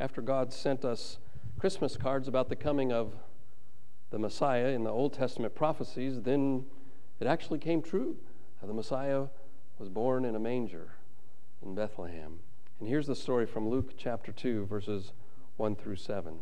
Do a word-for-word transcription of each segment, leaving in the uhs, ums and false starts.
After God sent us Christmas cards about the coming of the Messiah in the Old Testament prophecies, then it actually came true. The Messiah was born in a manger in Bethlehem. And here's the story from Luke chapter two, verses one through seven.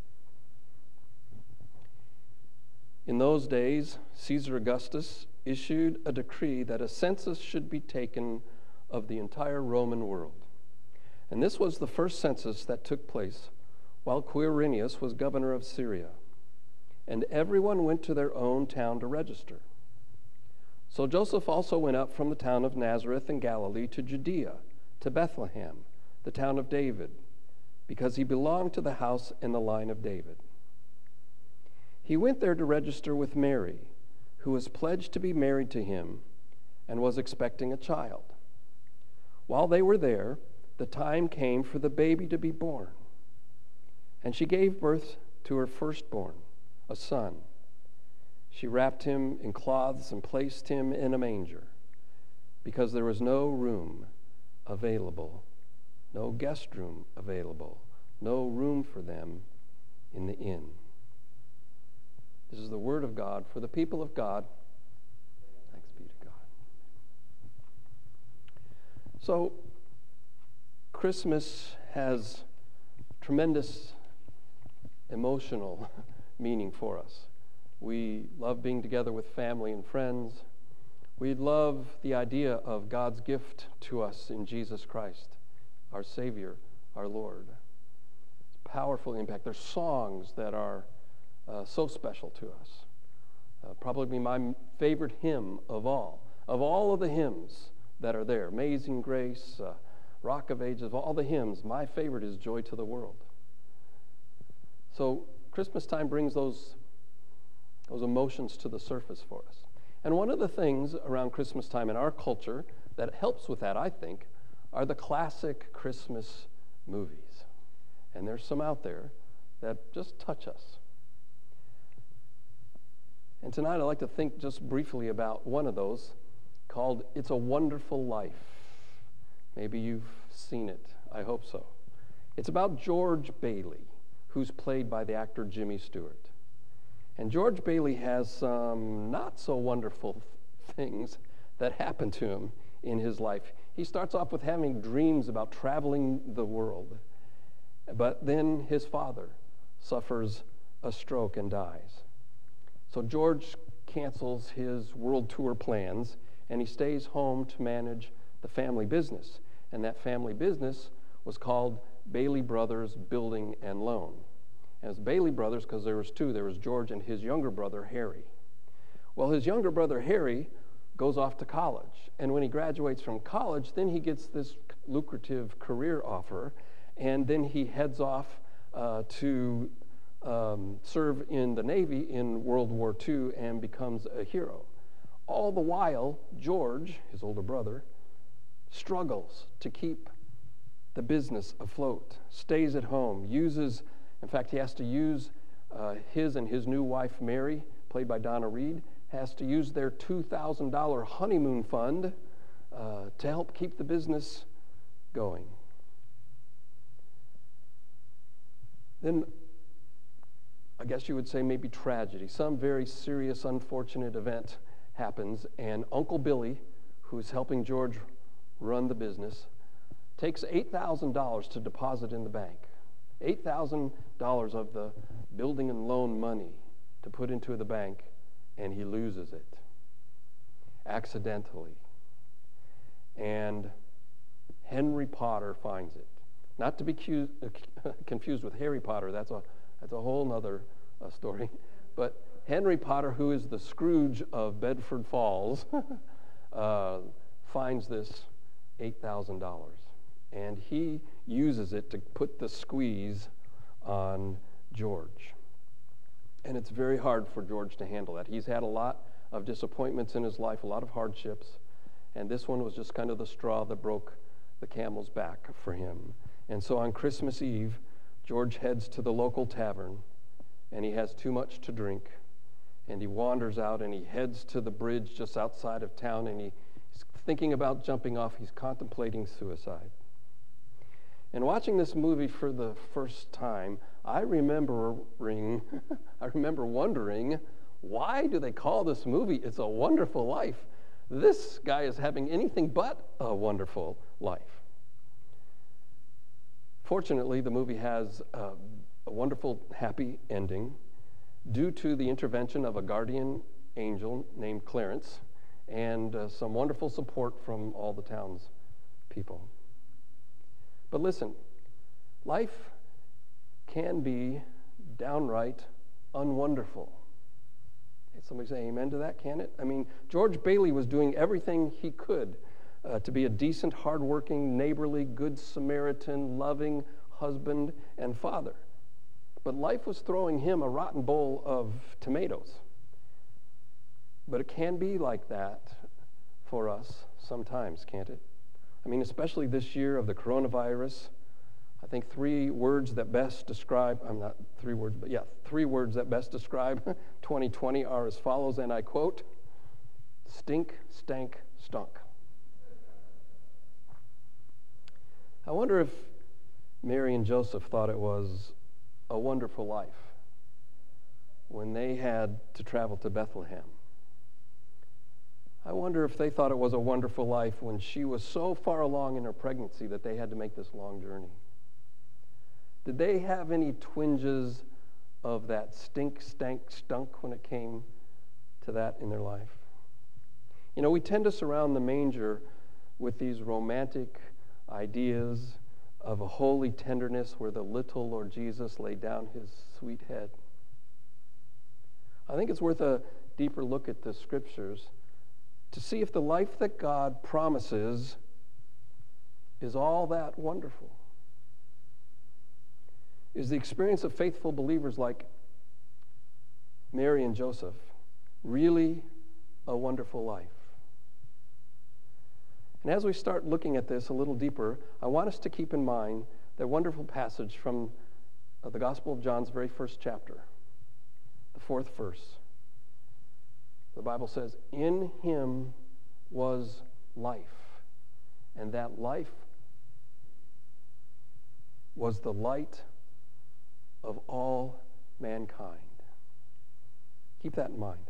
In those days, Caesar Augustus issued a decree that a census should be taken of the entire Roman world. And this was the first census that took place while Quirinius was governor of Syria. And everyone went to their own town to register. So Joseph also went up from the town of Nazareth in Galilee to Judea, to Bethlehem, the town of David, because he belonged to the house and the line of David. He went there to register with Mary, who was pledged to be married to him and was expecting a child. While they were there, the time came for the baby to be born, and she gave birth to her firstborn, a son. She wrapped him in cloths and placed him in a manger, because there was no room available, no guest room available, no room for them in the inn. This is the word of God for the people of God. Thanks be to God. So, Christmas has tremendous emotional meaning for us. We love being together with family and friends. We love the idea of God's gift to us in Jesus Christ, our Savior, our Lord. It's powerful impact. There's songs that are Uh, so special to us. Uh, probably my favorite hymn of all. Of all of the hymns that are there, Amazing Grace, uh, Rock of Ages, of all the hymns, my favorite is Joy to the World. So Christmas time brings those, those emotions to the surface for us. And one of the things around Christmas time in our culture that helps with that, I think, are the classic Christmas movies. And there's some out there that just touch us. And tonight I'd like to think just briefly about one of those called It's a Wonderful Life. Maybe you've seen it. I hope so. It's about George Bailey, who's played by the actor Jimmy Stewart. And George Bailey has some not so wonderful things that happen to him in his life. He starts off with having dreams about traveling the world. But then his father suffers a stroke and dies. So George cancels his world tour plans, and he stays home to manage the family business. And that family business was called Bailey Brothers Building and Loan. And it's Bailey Brothers because there was two. There was George and his younger brother, Harry. Well, his younger brother, Harry, goes off to college. And when he graduates from college, then he gets this lucrative career offer, and then he heads off uh, to Um, serve in the Navy in World War Two and becomes a hero. All the while, George, his older brother, struggles to keep the business afloat, stays at home, uses, in fact, he has to use uh, his and his new wife, Mary, played by Donna Reed, has to use their two thousand dollars honeymoon fund uh, to help keep the business going. Then I guess you would say maybe tragedy. Some very serious, unfortunate event happens, and Uncle Billy, who is helping George run the business, takes eight thousand dollars to deposit in the bank. eight thousand dollars of the building and loan money to put into the bank, and he loses it accidentally. And Henry Potter finds it. Not to be cu- confused with Harry Potter. That's a That's a whole other uh, story. But Henry Potter, who is the Scrooge of Bedford Falls, uh, finds this eight thousand dollars. And he uses it to put the squeeze on George. And it's very hard for George to handle that. He's had a lot of disappointments in his life, a lot of hardships. And this one was just kind of the straw that broke the camel's back for him. And so on Christmas Eve, George heads to the local tavern, and he has too much to drink, and he wanders out, and he heads to the bridge just outside of town, and he's thinking about jumping off. He's contemplating suicide. And watching this movie for the first time, I remembering, I remember wondering, why do they call this movie It's a Wonderful Life? This guy is having anything but a wonderful life. Fortunately, the movie has a, a wonderful, happy ending due to the intervention of a guardian angel named Clarence and uh, some wonderful support from all the town's people. But listen, life can be downright unwonderful. Somebody say amen to that, can it? I mean, George Bailey was doing everything he could uh, to be a decent, hardworking, neighborly, good Samaritan, loving husband and father. But life was throwing him a rotten bowl of tomatoes. But it can be like that for us sometimes, can't it? I mean, especially this year of the coronavirus. I think three words that best describe, I'm not three words, but yeah, three words that best describe twenty twenty are as follows, and I quote, stink, stank, stunk. I wonder if Mary and Joseph thought it was a wonderful life when they had to travel to Bethlehem. I wonder if they thought it was a wonderful life when she was so far along in her pregnancy that they had to make this long journey. Did they have any twinges of that stink, stank, stunk when it came to that in their life? You know, we tend to surround the manger with these romantic ideas of a holy tenderness where the little Lord Jesus laid down his sweet head. I think it's worth a deeper look at the scriptures to see if the life that God promises is all that wonderful. Is the experience of faithful believers like Mary and Joseph really a wonderful life? And as we start looking at this a little deeper, I want us to keep in mind that wonderful passage from uh, the Gospel of John's very first chapter, the fourth verse. The Bible says, "In him was life, and that life was the light of all mankind." Keep that in mind.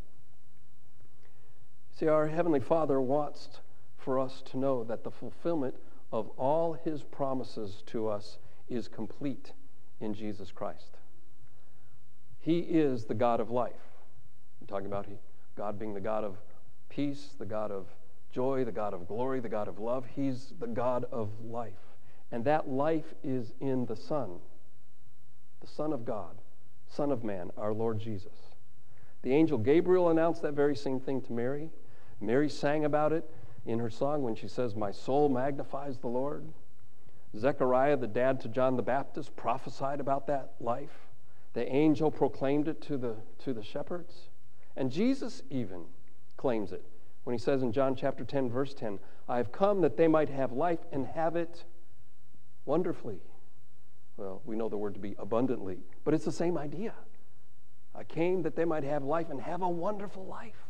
See, our Heavenly Father wants for us to know that the fulfillment of all his promises to us is complete in Jesus Christ. He is the God of life. I'm talking about he, God being the God of peace, the God of joy, the God of glory, the God of love. He's the God of life. And that life is in the Son. The Son of God, Son of Man, our Lord Jesus. The angel Gabriel announced that very same thing to Mary. Mary sang about it in her song when she says, "My soul magnifies the Lord." Zechariah, the dad to John the Baptist, prophesied about that life. The angel proclaimed it to the, to the shepherds. And Jesus even claims it when he says in John chapter ten, verse ten, "I have come that they might have life and have it wonderfully." Well, we know the word to be abundantly, but it's the same idea. I came that they might have life and have a wonderful life.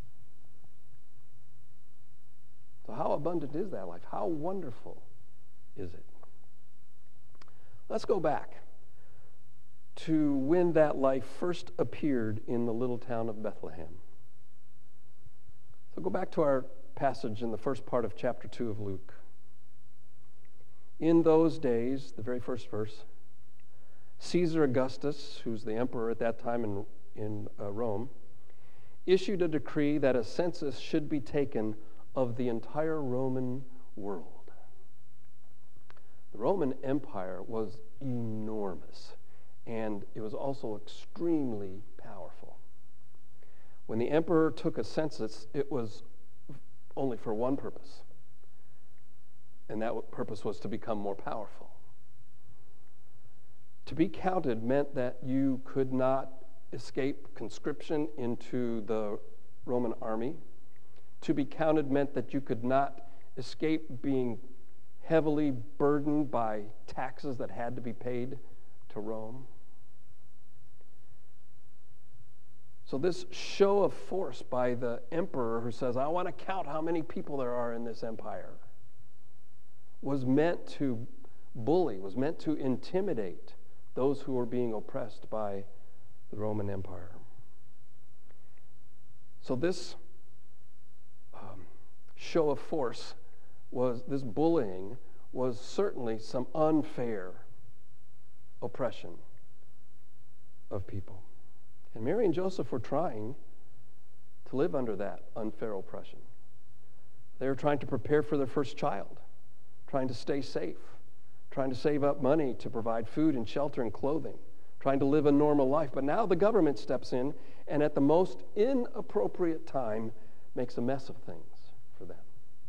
So how abundant is that life? How wonderful is it? Let's go back to when that life first appeared in the little town of Bethlehem. So go back to our passage in the first part of chapter two of Luke. In those days, the very first verse, Caesar Augustus, who's the emperor at that time in, in uh, Rome, issued a decree that a census should be taken of the entire Roman world. The Roman Empire was enormous, and it was also extremely powerful. When the emperor took a census, it was only for one purpose, and that purpose was to become more powerful. To be counted meant that you could not escape conscription into the Roman army. To be counted meant that you could not escape being heavily burdened by taxes that had to be paid to Rome. So this show of force by the emperor who says, "I want to count how many people there are in this empire," was meant to bully, was meant to intimidate those who were being oppressed by the Roman Empire. So this um, show of force was, this bullying was certainly some unfair oppression of people. And Mary and Joseph were trying to live under that unfair oppression. They were trying to prepare for their first child, trying to stay safe, trying to save up money to provide food and shelter and clothing, trying to live a normal life. But now the government steps in and at the most inappropriate time makes a mess of things for them.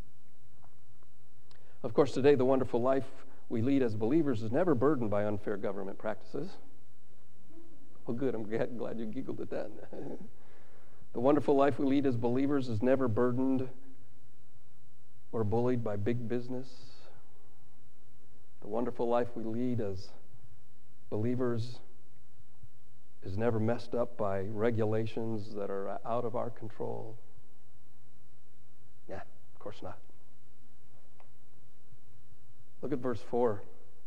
Of course, today the wonderful life we lead as believers is never burdened by unfair government practices. Well, good. I'm glad, glad you giggled at that. The wonderful life we lead as believers is never burdened or bullied by big business. The wonderful life we lead as believers is never messed up by regulations that are out of our control. Yeah, of course not. Look at verse four.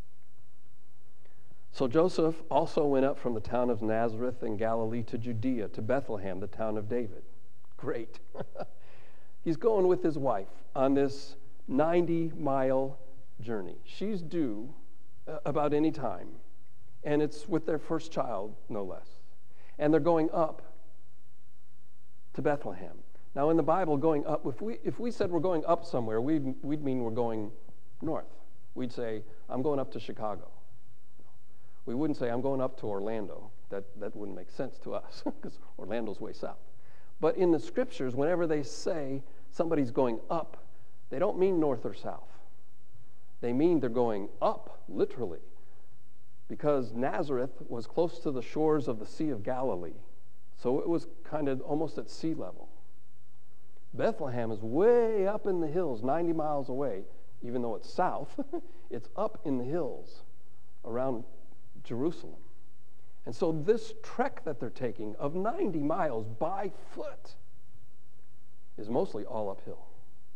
So Joseph also went up from the town of Nazareth in Galilee to Judea, to Bethlehem, the town of David. Great. He's going with his wife on this ninety-mile journey. She's due uh, about any time, and it's with their first child, no less. And they're going up to Bethlehem. Now, in the Bible, going up, if we if we said we're going up somewhere, we'd, we'd mean we're going north. We'd say, I'm going up to Chicago. We wouldn't say, I'm going up to Orlando. That, that wouldn't make sense to us, because Orlando's way south. But in the Scriptures, whenever they say somebody's going up, they don't mean north or south. They mean they're going up, literally, because Nazareth was close to the shores of the Sea of Galilee, so it was kind of almost at sea level. Bethlehem is way up in the hills, ninety miles away. Even though it's south, it's up in the hills around Jerusalem. And so this trek that they're taking of ninety miles by foot is mostly all uphill.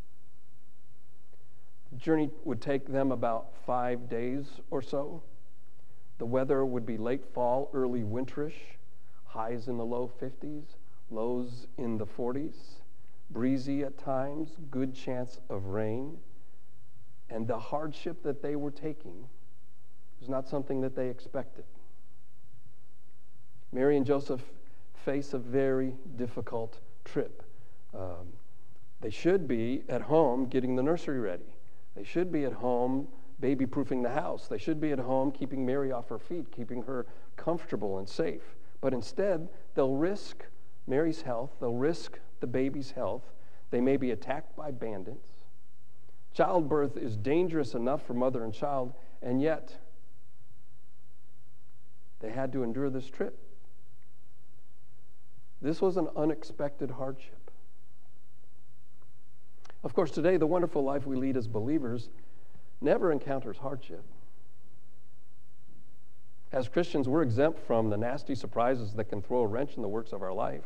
The journey would take them about five days or so. The weather would be late fall, early winterish, highs in the low fifties, lows in the forties, breezy at times, good chance of rain. And the hardship that they were taking was not something that they expected. Mary and Joseph face a very difficult trip. Um, they should be at home getting the nursery ready. They should be at home baby-proofing the house. They should be at home keeping Mary off her feet, keeping her comfortable and safe. But instead, they'll risk Mary's health. They'll risk the baby's health. They may be attacked by bandits. Childbirth is dangerous enough for mother and child, and yet they had to endure this trip. This was an unexpected hardship. Of course, today, the wonderful life we lead as believers never encounters hardship. As Christians, we're exempt from the nasty surprises that can throw a wrench in the works of our life.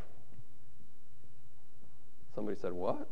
Somebody said, what?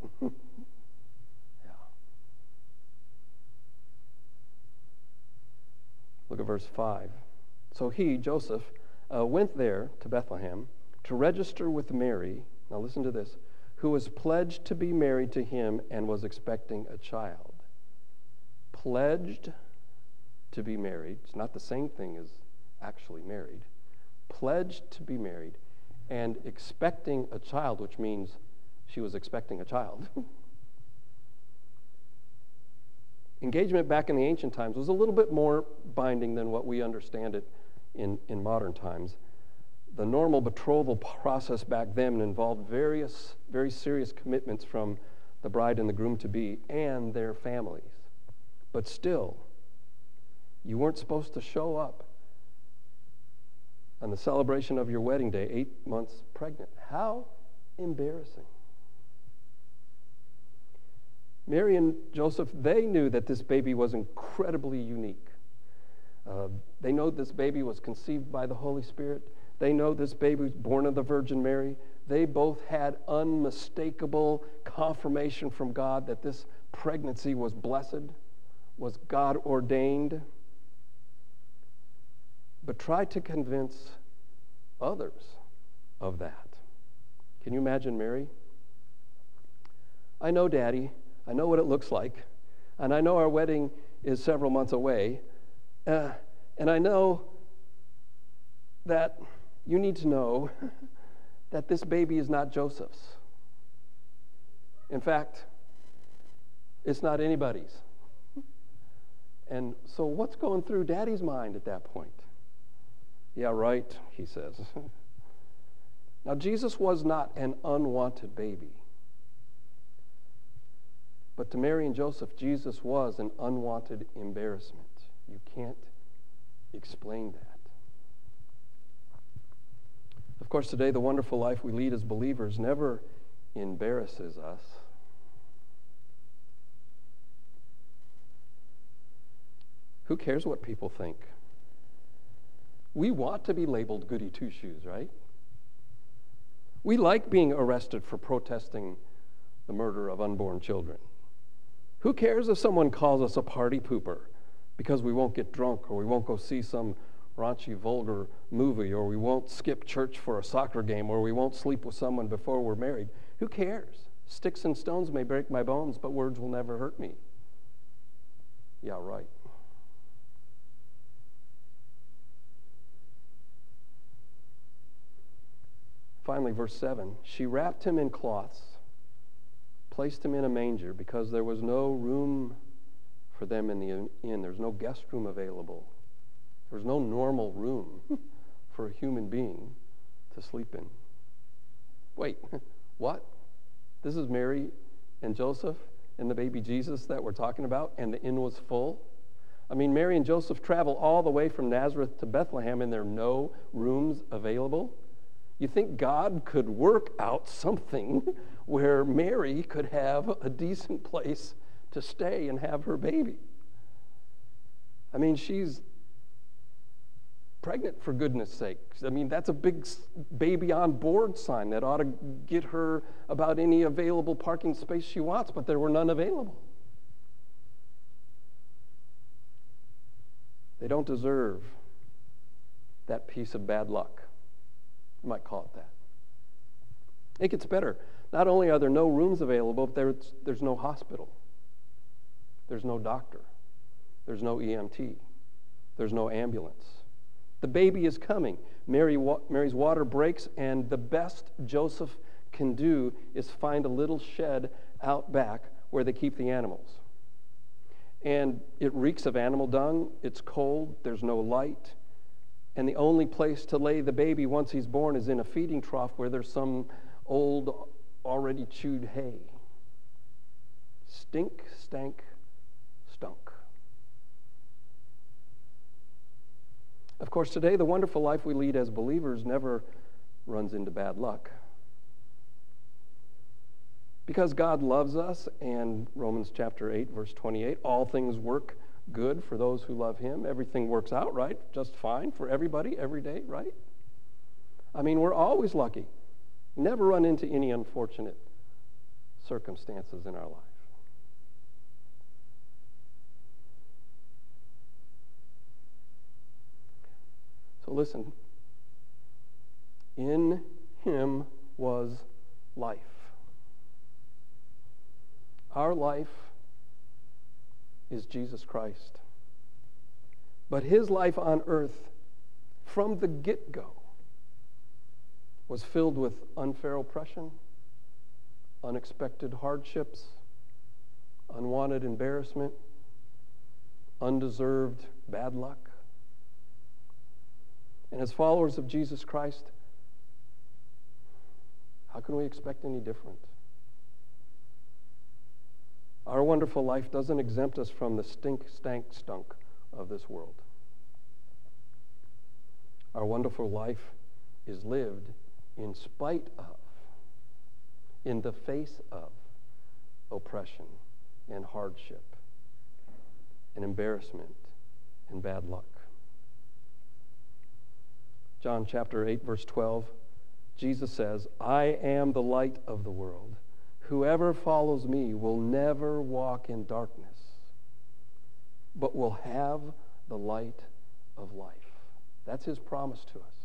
Look at verse five. So he, Joseph, uh, went there to Bethlehem to register with Mary, now listen to this, who was pledged to be married to him and was expecting a child. Pledged to be married. It's not the same thing as actually married. Pledged to be married and expecting a child, which means she was expecting a child. Engagement back in the ancient times was a little bit more binding than what we understand it in, in modern times. The normal betrothal process back then involved various, very serious commitments from the bride and the groom-to-be and their families. But still, you weren't supposed to show up on the celebration of your wedding day eight months pregnant. How embarrassing. Mary and Joseph, they knew that this baby was incredibly unique. Uh, they know this baby was conceived by the Holy Spirit. They know this baby was born of the Virgin Mary. They both had unmistakable confirmation from God that this pregnancy was blessed, was God ordained. but try to convince others of that. Can you imagine Mary? I know, Daddy. I know what it looks like. And I know our wedding is several months away. Uh, and I know that you need to know that this baby is not Joseph's. In fact, it's not anybody's. And so what's going through Daddy's mind at that point? Yeah, right, he says. Now, Jesus was not an unwanted baby. But to Mary and Joseph, Jesus was an unwanted embarrassment. You can't explain that. Of course, today, the wonderful life we lead as believers never embarrasses us. Who cares what people think? We want to be labeled goody two-shoes, right? We like being arrested for protesting the murder of unborn children. Who cares if someone calls us a party pooper because we won't get drunk, or we won't go see some raunchy, vulgar movie, or we won't skip church for a soccer game, or we won't sleep with someone before we're married? Who cares? Sticks and stones may break my bones, but words will never hurt me. Yeah, right. Finally, verse seven, she wrapped him in cloths, placed him in a manger, because there was no room for them in the inn. There's no guest room available. There's no normal room for a human being to sleep in. Wait, what? This is Mary and Joseph and the baby Jesus that we're talking about, and the inn was full? I mean, Mary and Joseph travel all the way from Nazareth to Bethlehem, and there are no rooms available? You think God could work out something where Mary could have a decent place to stay and have her baby? I mean, she's pregnant, for goodness sake. I mean, that's a big baby on board sign that ought to get her about any available parking space she wants, but there were none available. They don't deserve that piece of bad luck. You might call it that. It gets better. Not only are there no rooms available, but there's, there's no hospital. There's no doctor. There's no E M T. There's no ambulance. The baby is coming. Mary, Mary's water breaks, and the best Joseph can do is find a little shed out back where they keep the animals. And it reeks of animal dung. It's cold. There's no light. And the only place to lay the baby once he's born is in a feeding trough where there's some old, already chewed hay. Stink, stank, stunk. Of course, today, the wonderful life we lead as believers never runs into bad luck. Because God loves us, and Romans chapter eight, verse twenty-eight, all things work good for those who love him. Everything works out, right? Just fine for everybody, every day, right? I mean, we're always lucky. Never run into any unfortunate circumstances in our life. So listen. In him was life. Our life is Jesus Christ. But his life on earth, from the get-go, was filled with unfair oppression, unexpected hardships, unwanted embarrassment, undeserved bad luck. And as followers of Jesus Christ, how can we expect any different? Our wonderful life doesn't exempt us from the stink, stank, stunk of this world. Our wonderful life is lived in spite of, in the face of, oppression and hardship and embarrassment and bad luck. John chapter eight, verse twelve, Jesus says, I am the light of the world. Whoever follows me will never walk in darkness, but will have the light of life. That's his promise to us.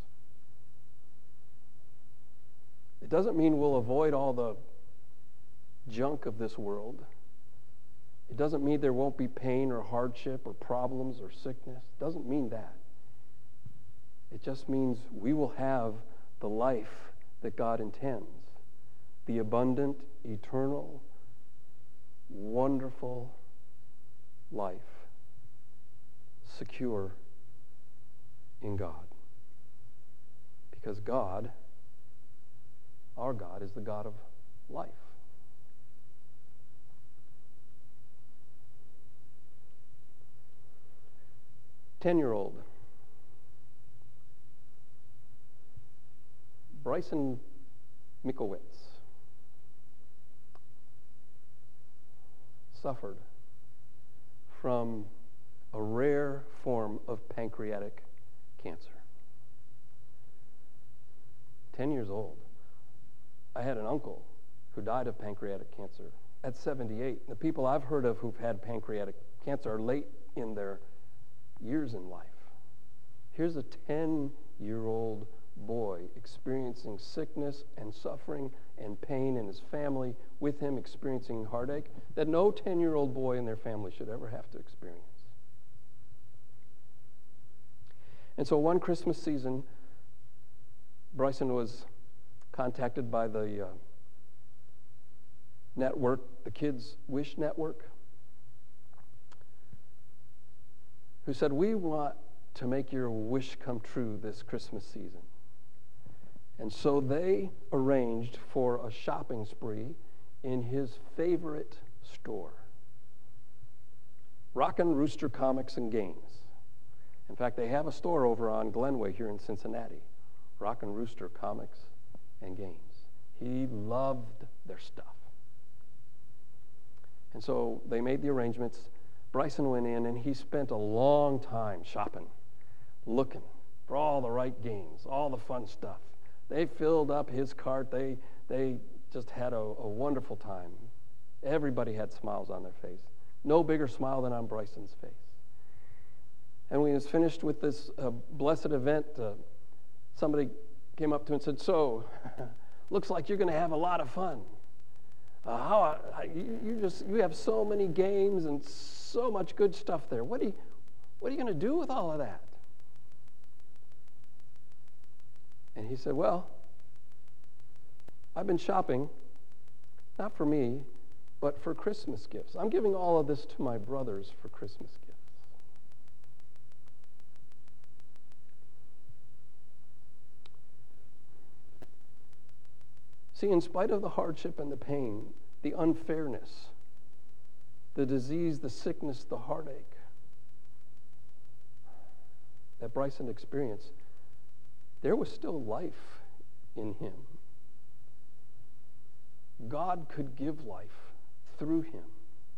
It doesn't mean we'll avoid all the junk of this world. It doesn't mean there won't be pain or hardship or problems or sickness. It doesn't mean that. It just means we will have the life that God intends. The abundant, eternal, wonderful life. Secure in God. Because God, our God, is the God of life. Ten-year-old Bryson Mikowitz suffered from a rare form of pancreatic cancer. Ten years old. I had an uncle who died of pancreatic cancer at seventy-eight. The people I've heard of who've had pancreatic cancer are late in their years in life. Here's a ten-year-old boy experiencing sickness and suffering and pain in his family, with him experiencing heartache that no ten-year-old boy in their family should ever have to experience. And so one Christmas season, Bryson was contacted by the uh, network, the Kids Wish Network, who said, "We want to make your wish come true this Christmas season." And so they arranged for a shopping spree in his favorite store, Rockin' Rooster Comics and Games. In fact, they have a store over on Glenway here in Cincinnati, Rockin' Rooster Comics and Games. He loved their stuff. And so they made the arrangements. Bryson went in and he spent a long time shopping, looking for all the right games, all the fun stuff. They filled up his cart. They they just had a, a wonderful time. Everybody had smiles on their face. No bigger smile than on Bryson's face. And when he was finished with this uh, blessed event, uh, somebody came up to him and said, "So, looks like you're going to have a lot of fun. Uh, how uh, you, you just you have so many games and so much good stuff there. What do you what are you going to do with all of that?" And he said, "Well, I've been shopping, not for me, but for Christmas gifts. I'm giving all of this to my brothers for Christmas gifts." See, in spite of the hardship and the pain, the unfairness, the disease, the sickness, the heartache that Bryson experienced, there was still life in him. God could give life through him.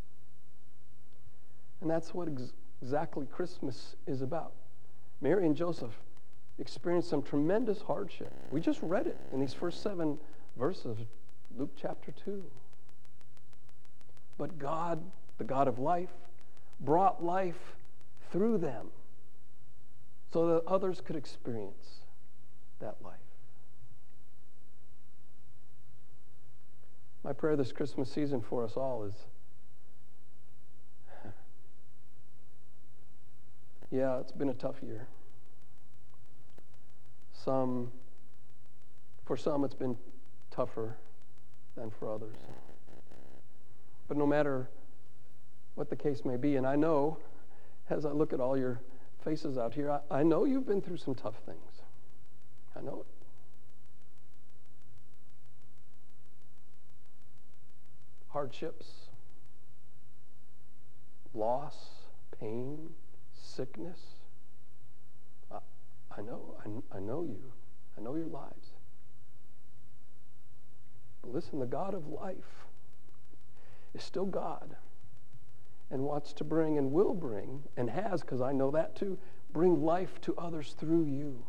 And that's what ex- exactly Christmas is about. Mary and Joseph experienced some tremendous hardship. We just read it in these first seven verses of Luke chapter two. But God, the God of life, brought life through them so that others could experience that life. My prayer this Christmas season for us all is, yeah, it's been a tough year. Some, for some, it's been tougher than for others. But no matter what the case may be, and I know, as I look at all your faces out here, I, I know you've been through some tough things. I know it. Hardships, loss, pain, sickness. I, I know, I, I know you. I know your lives. But listen, the God of life is still God and wants to bring and will bring, and has, because I know that too, bring life to others through you.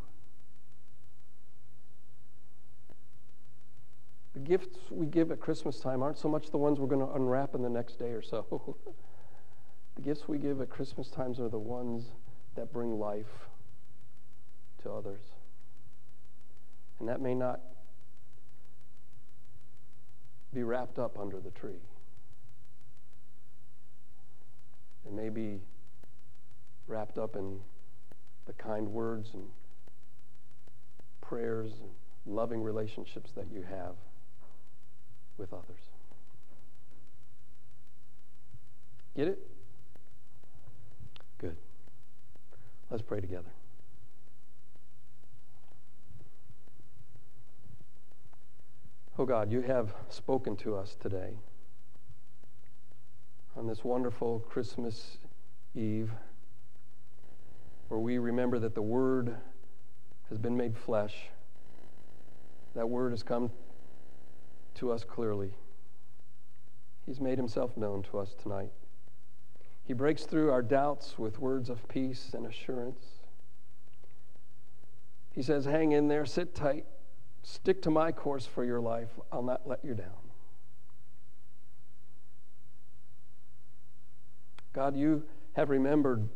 The gifts we give at Christmas time aren't so much the ones we're going to unwrap in the next day or so. The gifts we give at Christmas times are the ones that bring life to others. And that may not be wrapped up under the tree. It may be wrapped up in the kind words and prayers and loving relationships that you have with others. Get it? Good. Let's pray together. Oh God, you have spoken to us today on this wonderful Christmas Eve, where we remember that the Word has been made flesh. That Word has come to us clearly. He's made himself known to us tonight. He breaks through our doubts with words of peace and assurance. He says, hang in there, sit tight, stick to my course for your life. I'll not let you down. God, you have remembered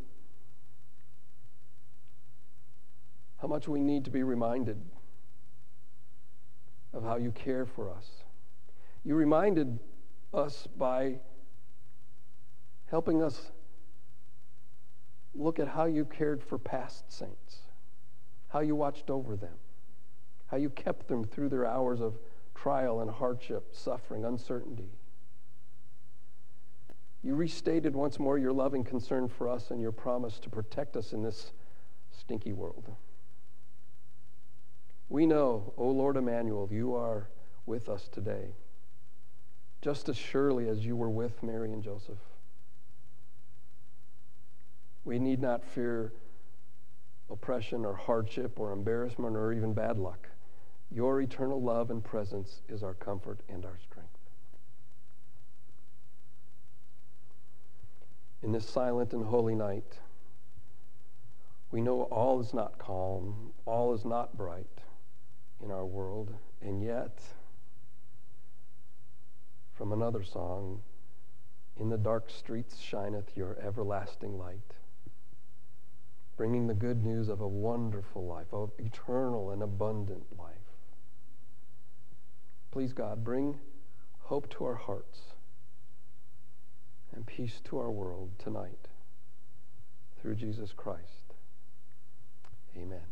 how much we need to be reminded of how you care for us. You reminded us by helping us look at how you cared for past saints, how you watched over them, how you kept them through their hours of trial and hardship, suffering, uncertainty. You restated once more your loving concern for us and your promise to protect us in this stinky world. We know, O Lord Emmanuel, you are with us today, just as surely as you were with Mary and Joseph. We need not fear oppression or hardship or embarrassment or even bad luck. Your eternal love and presence is our comfort and our strength. In this silent and holy night, we know all is not calm, all is not bright in our world, and yet, from another song, in the dark streets shineth your everlasting light, bringing the good news of a wonderful life, of eternal and abundant life. Please, God, bring hope to our hearts and peace to our world tonight through Jesus Christ. Amen.